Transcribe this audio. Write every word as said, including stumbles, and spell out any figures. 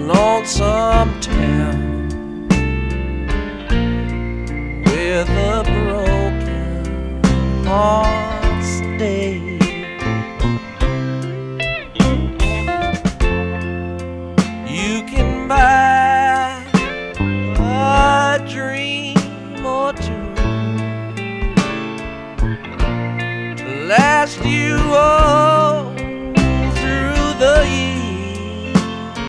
lonesome town where the broken hearts stay. You can buy a dream or two to last you all